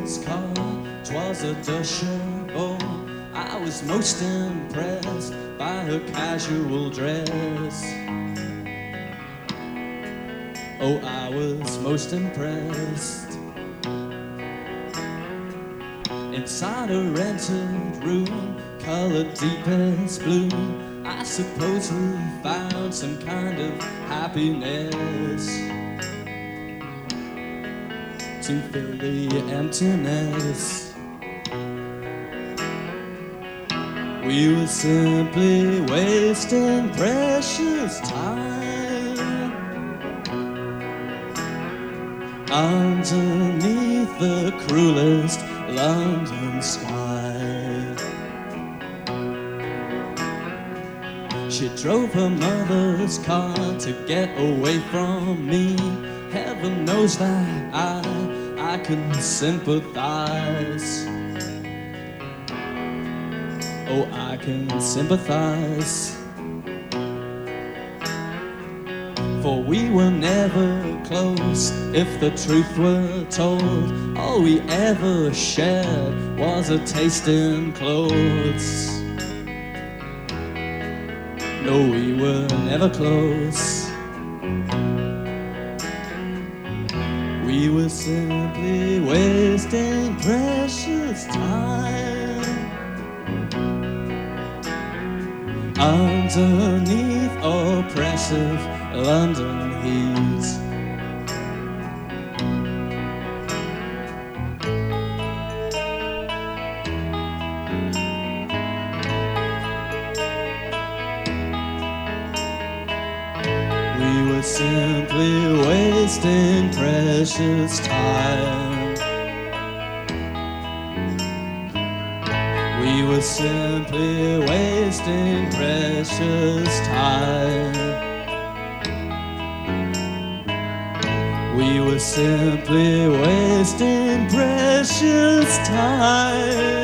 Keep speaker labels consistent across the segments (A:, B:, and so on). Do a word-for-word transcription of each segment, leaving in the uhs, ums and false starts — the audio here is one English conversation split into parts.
A: mother's car, 'twas a dashable. I was most impressed by her casual dress. Oh, I was most impressed. Inside a rented room, colored deepest blue, I suppose we found some kind of happiness to fill the emptiness. We were simply wasting precious time underneath the cruelest London sky. She drove her mother's car to get away from me. Heaven knows that I, I can sympathize. Oh, I can sympathize. For we were never close, if the truth were told. All we ever shared was a taste in clothes. No, we were never close. We were simply wasting precious time underneath oppressive London heat. We were simply wasting precious time. We were simply wasting precious time. We were simply wasting precious time.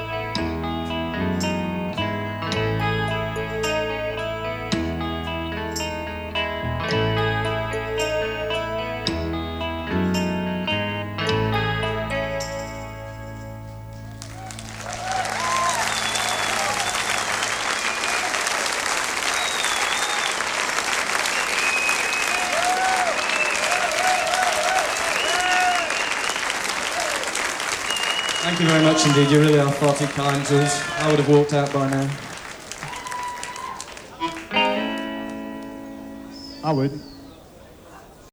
B: Thank you very much indeed, you really are far too kind to us. I would have walked out by now.
C: I would.